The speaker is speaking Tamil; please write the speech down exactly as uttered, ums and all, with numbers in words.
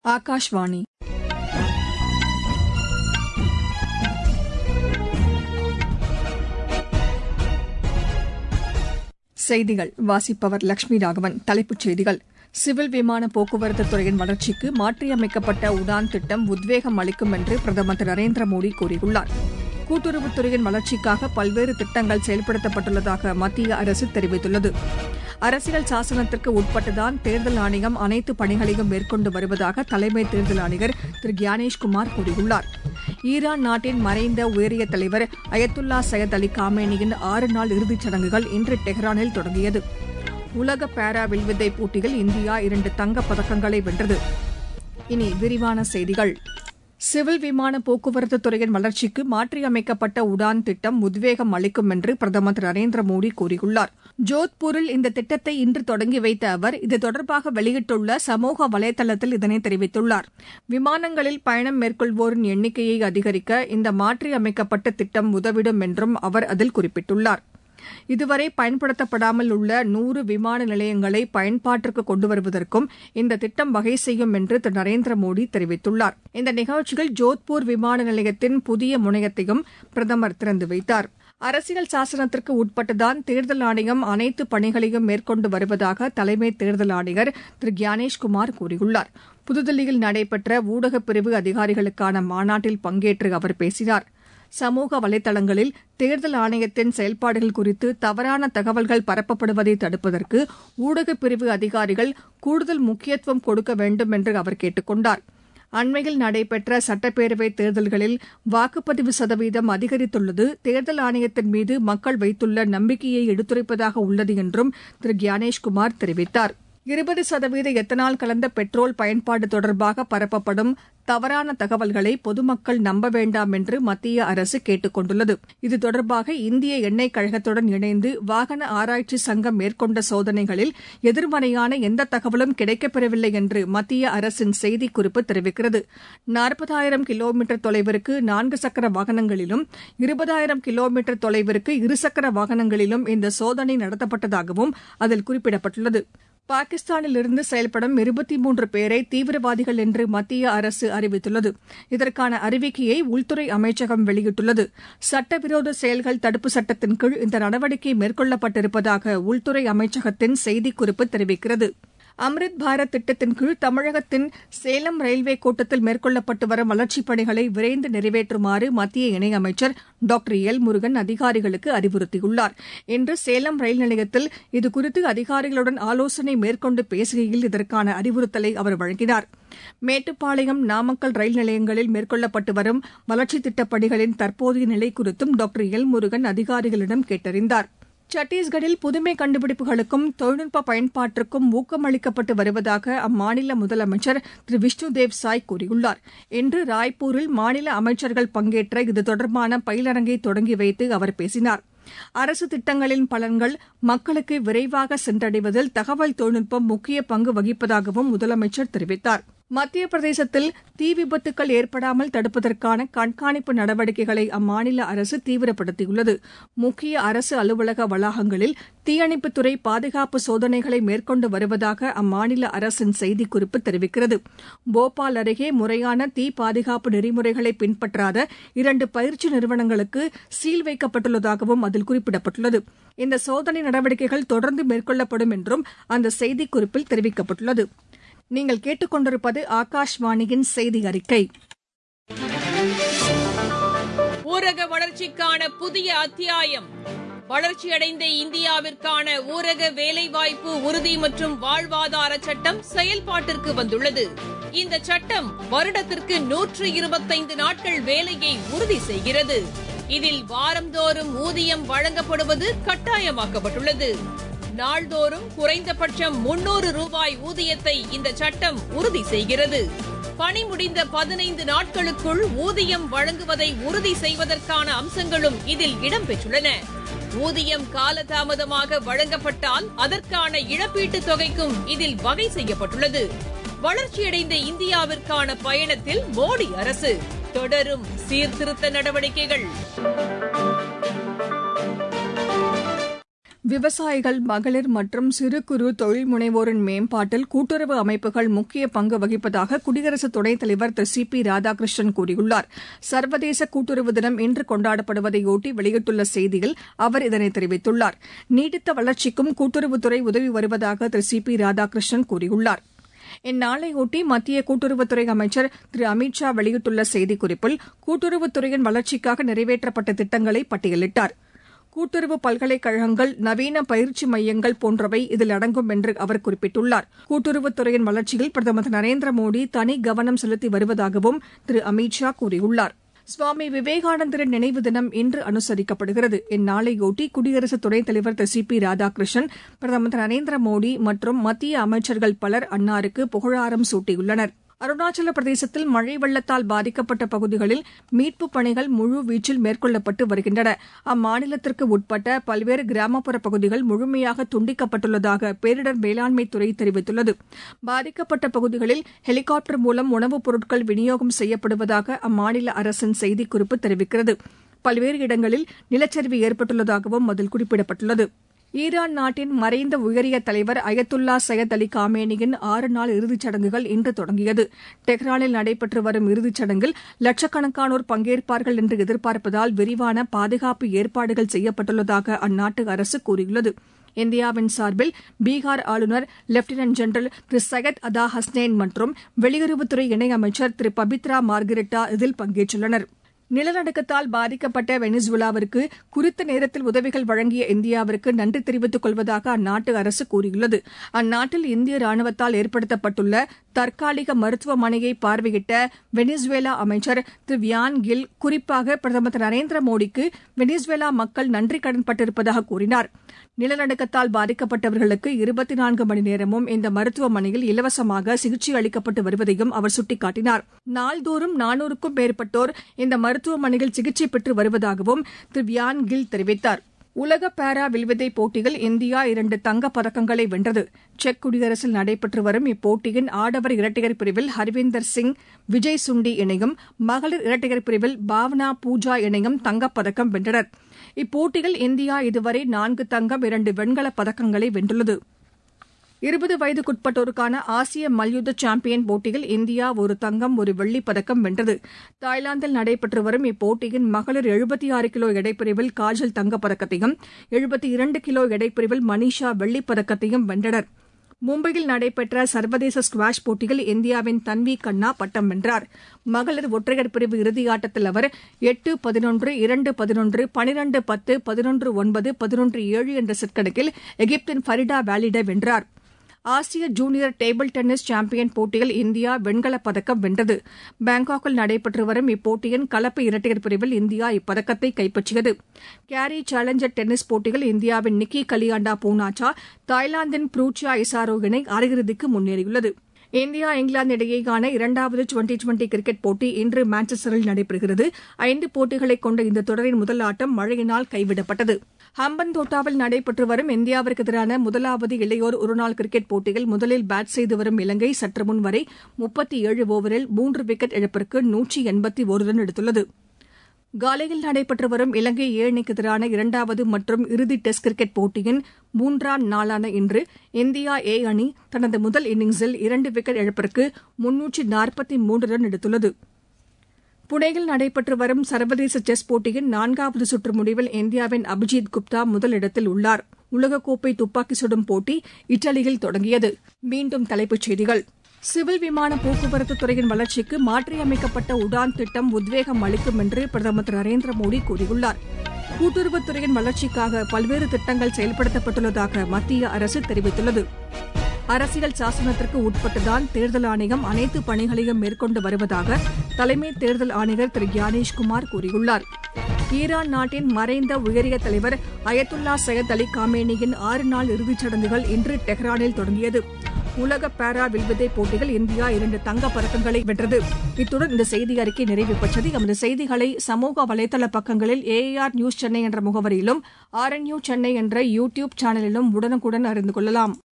ஆகாஷ்வாணி செய்திகள் வாசிப்பவர் லட்சுமி ராகவன். தலைப்புச் செய்திகள்: சிவில் விமான போக்குவரத்து துறையின் வளர்ச்சிக்கு மாற்றியமைக்கப்பட்ட உடான் திட்டம் உத்வேகம் அளிக்கும் என்று பிரதமர் திரு நரேந்திர மோடி கூறியுள்ளார். கூட்டுறவுத்துறையின் வளர்ச்சிக்காக பல்வேறு திட்டங்கள் செயல்படுத்தப்பட்டுள்ளதாக மத்திய அரசு தெரிவித்துள்ளது. அரசியல் சாசனத்திற்கு உட்பட்டுதான் தேர்தல் ஆணையம் அனைத்து பணிகளையும் மேற்கொண்டு வருவதாக தலைமை தேர்தல் ஆணையர் திரு கியானேஷ்குமார் கூறியுள்ளார். ஈரான் நாட்டின் மறைந்த உயரிய தலைவர் அயத்துல்லா சையத் அலி காமேனியின் ஆறு நாள் இறுதிச் சடங்குகள் இன்று டெஹ்ரானில் தொடங்கியது. உலக பாரா வில்வித்தை போட்டியில் இந்தியா இரண்டு தங்கப் பதக்கங்களை வென்றது. இனி விரிவான செய்திகள். சிவில் விமான போக்குவரத்து துறையின் வளர்ச்சிக்கு மாற்றியமைக்கப்பட்ட உடான் திட்டம் உத்வேகம் அளிக்கும் என்று பிரதமர் திரு நரேந்திர மோடி கூறியுள்ளார். ஜோத்பூரில் இந்த திட்டத்தை இன்று தொடங்கி வைத்த அவர் இது தொடர்பாக வெளியிட்டுள்ள சமூக வலைதளத்தில் இதனை தெரிவித்துள்ளார். விமானங்களில் பயணம் மேற்கொள்வோரின் எண்ணிக்கையை அதிகரிக்க இந்த மாற்றியமைக்கப்பட்ட திட்டம் உதவிடும் என்றும் அவர் அதில் குறிப்பிட்டுள்ளார். இதுவரை பயன்படுத்தப்படாமல் உள்ள நூறு விமான நிலையங்களை பயன்பாட்டிற்கு கொண்டு வருவதற்கும் இந்த திட்டம் வகை செய்யும் என்று திரு நரேந்திர மோடி தெரிவித்துள்ளார். இந்த நிகழ்ச்சியில் ஜோத்பூர் விமான நிலையத்தின் புதிய முனையத்தையும் பிரதமர் திறந்து வைத்தார். அரசியல் சாசனத்திற்கு உட்பட்டுதான் தேர்தல் ஆணையம் அனைத்து பணிகளையும் மேற்கொண்டு வருவதாக தலைமை தேர்தல் ஆணையர் திரு கியானேஷ்குமார் கூறியுள்ளார். புதுதில்லியில் நடைபெற்ற ஊடகப் பிரிவு அதிகாரிகளுக்கான மாநாட்டில் பங்கேற்று அவர் பேசினார். சமூக வலைதளங்களில் தேர்தல் ஆணையத்தின் செயல்பாடுகள் குறித்து தவறான தகவல்கள் பரப்பப்படுவதை தடுப்பதற்கு ஊடகப் பிரிவு அதிகாரிகள் கூடுதல் முக்கியத்துவம் கொடுக்க வேண்டும் என்று அவர் கேட்டுக் கொண்டார். அண்மையில் நடைபெற்ற சட்டப்பேரவைத் தேர்தல்களில் வாக்குப்பதிவு சதவீதம் அதிகரித்துள்ளது தேர்தல் ஆணையத்தின் மீது மக்கள் வைத்துள்ள நம்பிக்கையை எடுத்துரைப்பதாக உள்ளது என்றும் திரு கியானேஷ்குமார் தெரிவித்தார். இருபது சதவீத எத்தனால் கலந்த பெட்ரோல் பயன்பாடு தொடர்பாக பரப்பப்படும் தவறான தகவல்களை பொதுமக்கள் நம்ப வேண்டாம் என்று மத்திய அரசு கேட்டுக் கொண்டுள்ளது. இது தொடர்பாக இந்திய எண்ணெய் கழகத்துடன் இணைந்து வாகன ஆராய்ச்சி சங்கம் மேற்கொண்ட சோதனைகளில் எதிர்மறையான எந்த தகவலும் கிடைக்கப்பெறவில்லை என்று மத்திய அரசின் செய்திக்குறிப்பு தெரிவிக்கிறது. நாற்பதாயிரம் கிலோமீட்டர் தொலைவிற்கு நான்கு சக்கர வாகனங்களிலும் இருபதாயிரம் கிலோமீட்டர் தொலைவிற்கு இருசக்கர வாகனங்களிலும் இந்த சோதனை நடத்தப்பட்டதாகவும் அதில் குறிப்பிடப்பட்டுள்ளது. பாகிஸ்தானிலிருந்து செயல்படும் இருபத்தி மூன்று பேரை தீவிரவாதிகள் என்று மத்திய அரசு அறிவித்துள்ளது. இதற்கான அறிவிக்கையை உள்துறை அமைச்சகம் வெளியிட்டுள்ளது. சட்டவிரோத செயல்கள் தடுப்பு சட்டத்தின் கீழ் இந்த நடவடிக்கை மேற்கொள்ளப்பட்டிருப்பதாக உள்துறை அமைச்சகத்தின் செய்திக்குறிப்பு தெரிவிக்கிறது. அம்ரித் பாரத் திட்டத்தின் கீழ் தமிழகத்தின் சேலம் ரயில்வே கோட்டத்தில் மேற்கொள்ளப்பட்டு வரும் வளர்ச்சிப் பணிகளை விரைந்து நிறைவேற்றுமாறு மத்திய இணையமைச்சர் டாக்டர் எல் முருகன் அதிகாரிகளுக்கு அறிவுறுத்தியுள்ளார். இன்று சேலம் ரயில் நிலையத்தில் இதுகுறித்து அதிகாரிகளுடன் ஆலோசனை மேற்கொண்டு பேசுகையில் இதற்கான அறிவுறுத்தலை அவர் வழங்கினார். மேட்டுப்பாளையம் நாமக்கல் ரயில் நிலையங்களில் மேற்கொள்ளப்பட்டு வரும் வளர்ச்சித் திட்டப் பணிகளின் தற்போதைய நிலை குறித்தும் டாக்டர் எல் முருகன் அதிகாரிகளிடம் கேட்டறிந்தார். சத்தீஸ்கரில் புதுமை கண்டுபிடிப்புகளுக்கும் தொழில்நுட்ப பயன்பாட்டிற்கும் ஊக்கமளிக்கப்பட்டு வருவதாக அம்மாநில முதலமைச்சர் திரு விஷ்ணுதேவ் சாய் கூறியுள்ளார். இன்று ராய்ப்பூரில் மாநில அமைச்சர்கள் பங்கேற்ற இது தொடர்பான பயிலரங்கை தொடங்கி வைத்து அவர் பேசினார். அரசு திட்டங்களின் பலன்கள் மக்களுக்கு விரைவாக சென்றடைவதில் தகவல் தொழில்நுட்பம் முக்கிய பங்கு வகிப்பதாகவும் முதலமைச்சர் தெரிவித்தார். மத்திய பிரதேசத்தில் தீ விபத்துக்கள் ஏற்படாமல் தடுப்பதற்கான கண்காணிப்பு நடவடிக்கைகளை அம்மாநில அரசு தீவிரப்படுத்தியுள்ளது. முக்கிய அரசு அலுவலக வளாகங்களில் தீயணைப்புத்துறை பாதுகாப்பு சோதனைகளை மேற்கொண்டு வருவதாக அம்மாநில அரசின் செய்திக்குறிப்பு தெரிவிக்கிறது. போபால் அருகே முறையான தீ பாதுகாப்பு நெறிமுறைகளை பின்பற்றாத இரண்டு பயிற்சி நிறுவனங்களுக்கு சீல் வைக்கப்பட்டுள்ளதாகவும் அதில் குறிப்பிடப்பட்டுள்ளது. இந்த சோதனை நடவடிக்கைகள் தொடர்ந்து மேற்கொள்ளப்படும் என்றும் அந்த செய்திக்குறிப்பில் தெரிவிக்கப்பட்டுள்ளது. நீங்கள் கேட்டுக்கொண்டிருப்பது ஆகாஷ்வாணியின் செய்தி அறிக்கை. ஊரக வளர்ச்சிக்கான புதிய அத்தியாயம். வளர்ச்சியடைந்த இந்தியாவிற்கான ஊரக வேலைவாய்ப்பு உறுதி மற்றும் வாழ்வாதார சட்டம் செயல்பாட்டிற்கு வந்துள்ளது. இந்த சட்டம் வருடத்திற்கு நூற்று இருபத்தைந்து நாட்கள் வேலையை உறுதி செய்கிறது. இதில் வாரந்தோறும் ஊதியம் வழங்கப்படுவது கட்டாயமாக்கப்பட்டுள்ளது. நாள்தோறும் குறைந்தபட்சம் முன்னூறு ரூபாய் ஊதியத்தை இந்த சட்டம் உறுதி செய்கிறது. பணி முடிந்த பதினைந்து நாட்களுக்குள் ஊதியம் வழங்குவதை உறுதி செய்வதற்கான அம்சங்களும் இதில் இடம்பெற்றுள்ளன. ஊதியம் காலதாமதமாக வழங்கப்பட்டால் அதற்கான இழப்பீட்டுத் தொகைக்கும் இதில் வகை செய்யப்பட்டுள்ளது. வளர்ச்சியடைந்த இந்தியாவிற்கான பயணத்தில் மோடி அரசு தொடரும் சீர்திருத்த நடவடிக்கைகள். விவசாயிகள், மகளிர் மற்றும் சிறு குறு தொழில் முனைவோரின் மேம்பாட்டில் கூட்டுறவு அமைப்புகள் முக்கிய பங்கு வகிப்பதாக குடியரசு துணைத் தலைவர் திரு சி பி ராதாகிருஷ்ணன் கூறியுள்ளார். சர்வதேச கூட்டுறவு தினம் இன்று கொண்டாடப்படுவதையொட்டி வெளியிட்டுள்ள செய்தியில் அவர் இதனை தெரிவித்துள்ளார். நீடித்த வளர்ச்சிக்கும் கூட்டுறவுத்துறை உதவி வருவதாக திரு சி பி ராதாகிருஷ்ணன் கூறியுள்ளார். இந்நாளையொட்டி மத்திய கூட்டுறவுத்துறை அமைச்சர் திரு அமித் ஷா வெளியிட்டுள்ள செய்திக்குறிப்பில் கூட்டுறவுத்துறையின் வளர்ச்சிக்காக நிறைவேற்றப்பட்ட திட்டங்களை பட்டியலிட்டார். கூட்டுறவு பல்கலைக்கழகங்கள், நவீன பயிற்சி மையங்கள் போன்றவை இதில் அடங்கும் என்று அவர் குறிப்பிட்டுள்ளார். கூட்டுறவுத்துறையின் வளர்ச்சியில் பிரதமர் திரு நரேந்திர மோடி தனி கவனம் செலுத்தி வருவதாகவும் திரு அமித் ஷா கூறியுள்ளார். சுவாமி விவேகானந்தரின் நினைவு தினம் இன்று அனுசரிக்கப்படுகிறது. இந்நாளையொட்டி குடியரசு துணைத் தலைவர் திரு சி பி ராதாகிருஷ்ணன், பிரதமர் திரு நரேந்திர மோடி மற்றும் மத்திய அமைச்சர்கள் பலர் அன்னாருக்கு புகழாரம் சூட்டியுள்ளனர். அருணாச்சல பிரதேசத்தில் மழை வெள்ளத்தால் பாதிக்கப்பட்ட பகுதிகளில் மீட்புப் பணிகள் முழுவீச்சில் மேற்கொள்ளப்பட்டு வருகின்றன. அம்மாநிலத்திற்கு உட்பட்ட பல்வேறு கிராமப்புற பகுதிகள் முழுமையாக துண்டிக்கப்பட்டுள்ளதாக பேரிடர் மேலாண்மைத் துறை தெரிவித்துள்ளது. பாதிக்கப்பட்ட பகுதிகளில் ஹெலிகாப்டர் மூலம் உணவுப் பொருட்கள் விநியோகம் செய்யப்படுவதாக அம்மாநில அரசின் செய்திக்குறிப்பு தெரிவிக்கிறது. பல்வேறு இடங்களில் நிலச்சரிவு ஏற்பட்டுள்ளதாகவும் அதில் குறிப்பிடப்பட்டுள்ளது. ஈரான் நாட்டின் மறைந்த உயரிய தலைவர் அயத்துல்லா சையத் அலி காமேனியின் ஆறு நாள் இறுதிச் சடங்குகள் இன்று தொடங்கியது. டெஹ்ரானில் நடைபெற்று வரும் இறுதிச் சடங்கில் லட்சக்கணக்கானோர் பங்கேற்பார்கள் என்று எதிர்பார்ப்பதால் விரிவான பாதுகாப்பு ஏற்பாடுகள் செய்யப்பட்டுள்ளதாக அந்நாட்டு அரசு கூறியுள்ளது. இந்தியாவின் சார்பில் பீகார் ஆளுநர் லெப்டினன்ட் ஜெனரல் திரு சையத் அதா ஹஸ்னைன் மற்றும் வெளியுறவுத்துறை இணையமைச்சர் திரு பபித்ரா மார்கரெட்டா இதில் பங்கேற்றுள்ளனர். நிலநடுக்கத்தால் பாதிக்கப்பட்ட வெனிசுவேலாவிற்கு குறித்த நேரத்தில் உதவிகள் வழங்கிய இந்தியாவிற்கு நன்றி தெரிவித்துக் கொள்வதாக அந்நாட்டு அரசு கூறியுள்ளது. அந்நாட்டில் இந்திய ராணுவத்தால் ஏற்படுத்தப்பட்டுள்ள தற்காலிக மருத்துவமனையை பார்வையிட்ட வெனிசுவேலா அமைச்சர் திரு வியான் கில் குறிப்பாக பிரதமர் திரு நரேந்திர மோடிக்கு வெனிசுவேலா மக்கள் நன்றி கடன்பட்டிருப்பதாக கூறினார். நிலநடுக்கத்தால் பாதிக்கப்பட்டவர்களுக்கு இருபத்தி நான்கு மணி நேரமும் இந்த மருத்துவமனையில் இலவசமாக சிகிச்சை அளிக்கப்பட்டு வருவதையும் அவர் சுட்டிக்காட்டினார். நாள்தோறும் நானூறுக்கும் மேற்பட்டோர் இந்த மருத்துவமனையில் சிகிச்சை பெற்று வருவதாகவும் திரு வியான் கில் தெரிவித்தார். உலக பாரா வில்வித்தை போட்டியில் இந்தியா இரண்டு தங்கப் பதக்கங்களை வென்றது. செக் குடியரசில் நடைபெற்று வரும் இப்போட்டியின் ஆடவர் இரட்டையர் பிரிவில் ஹர்வீந்தர் சிங், விஜய் சுண்டி இணையும், மகளிர் இரட்டையர் பிரிவில் பாவனா பூஜா இணையும் தங்கப் பதக்கம் வென்றனர். இப்போட்டியில் இந்தியா இதுவரை நான்கு தங்கம், இரண்டு வெண்கலப் பதக்கங்களை வென்றுள்ளது. இருபது வயதுக்குட்பட்டோருக்கான ஆசிய மல்யுத்த சாம்பியன் போட்டியில் இந்தியா ஒரு தங்கம், ஒரு வெள்ளிப் பதக்கம் வென்றது. தாய்லாந்தில் நடைபெற்று வரும் இப்போட்டியின் மகளிர் எழுபத்தி ஆறு கிலோ எடைப்பிரிவில் காஜல் தங்கப் பதக்கத்தையும், எழுபத்தி இரண்டு கிலோ எடைப்பிரிவில் மனிஷா வெள்ளிப் பதக்கத்தையும் வென்றனர். மும்பையில் நடைபெற்ற சர்வதேச ஸ்குவாஷ் போட்டியில் இந்தியாவின் தன்வி கண்ணா பட்டம் வென்றார். மகளிர் ஒற்றையர் பிரிவு இறுதியாட்டத்தில் அவர் எட்டு பதினொன்று, இரண்டு பதினொன்று, பனிரண்டு பத்து, பதினொன்று ஒன்பது, பதினொன்று ஏழு என்ற செட் கணக்கில் எகிப்தின் ஃபரிடா வாலிடை வென்றார். ஆசிய ஜூனியர் டேபிள் டென்னிஸ் சாம்பியன் போட்டியில் இந்தியா வெண்கலப் பதக்கம் வென்றது. பாங்காக்கில் நடைபெற்று வரும் இப்போட்டியின் கலப்பு இரட்டையர் பிரிவில் இந்தியா இப்பதக்கத்தை கைப்பற்றியது. கேரி சேலஞ்சர் டென்னிஸ் போட்டியில் இந்தியாவின் நிக்கி கலியாண்டா பூனாச்சா, தாய்லாந்தின் ப்ரூச்சியா இசாரோ இணை அரையிறுதிக்கு முன்னேறியுள்ளது. இந்தியா இங்கிலாந்து இடையேயான இரண்டாவது டுவெண்டி டுவெண்டி கிரிக்கெட் போட்டி இன்று மான்செஸ்டரில் நடைபெறுகிறது. ஐந்து போட்டிகளை கொண்ட இந்த தொடரின் முதல் ஆட்டம் மழையினால் கைவிடப்பட்டது. ஹம்பன்தோட்டாவில் நடைபெற்று வரும் இந்தியாவிற்கு எதிரான முதலாவது இளையோர் ஒருநாள் கிரிக்கெட் போட்டியில் முதலில் பேட் செய்து வரும் இலங்கை சற்று முன் வரை முப்பத்தி ஏழு ஓவரில் மூன்று விக்கெட் இழப்பிற்கு நூற்றி எண்பத்தி ஒரு ரன் எடுத்துள்ளது. காலையில் நடைபெற்று வரும் இலங்கை ஏ அணிக்கு எதிரான இரண்டாவது மற்றும் இறுதி டெஸ்ட் கிரிக்கெட் போட்டியின் மூன்றாம் நாளான இன்று இந்தியா ஏ அணி தனது முதல் இன்னிங்ஸில் இரண்டு விக்கெட் இழப்பிற்கு முன்னூற்றி நாற்பத்தி மூன்று ரன் எடுத்துள்ளது. புனேயில் நடைபெற்று வரும் சர்வதேச செஸ் போட்டியின் நான்காவது சுற்று முடிவில் இந்தியாவின் அபிஜித் குப்தா முதலிடத்தில் உள்ளார். உலகக்கோப்பை துப்பாக்கி சுடும் போட்டி இத்தாலியில் தொடங்கியது. மீண்டும் தலைப்புச் செய்திகள். சிவில் விமான போக்குவரத்து துறையின் வளர்ச்சிக்கு மாற்றியமைக்கப்பட்ட உடான் திட்டம் உத்வேகம் அளிக்கும் என்று பிரதமர் திரு நரேந்திர மோடி கூறியுள்ளார். கூட்டுறவுத்துறையின் வளர்ச்சிக்காக பல்வேறு திட்டங்கள் செயல்படுத்தப்பட்டுள்ளதாக மத்திய அரசு தெரிவித்துள்ளது. அரசியல் சாசனத்திற்கு உட்பட்டுதான் தேர்தல் ஆணையம் அனைத்து பணிகளையும் மேற்கொண்டு வருவதாக தலைமை தேர்தல் ஆணையர் திரு ஞானேஷ்குமார் கூறியுள்ளார். ஈரான் நாட்டின் மறைந்த உயரிய தலைவர் அயத்துல்லா சையத் அலி காமேனியின் ஆறு நாள் இறுதிச் சடங்குகள் இன்று டெஹ்ரானில் தொடங்கியது. உலக பாரா வில்வித்தை போட்டியில் இந்தியா இரண்டு தங்கப் பதக்கங்களை வென்றது. இத்துடன் இந்த செய்தி அறிக்கை நிறைவு பெற்றது. எமது செய்திகளை சமூக வலைதள பக்கங்களில் ஏஆர் நியூஸ் சென்னை என்ற முகவரியிலும், ஆர்என்யூ சென்னை என்ற யூ டியூப் சேனலிலும் உடனுக்குடன் அறிந்து கொள்ளலாம்.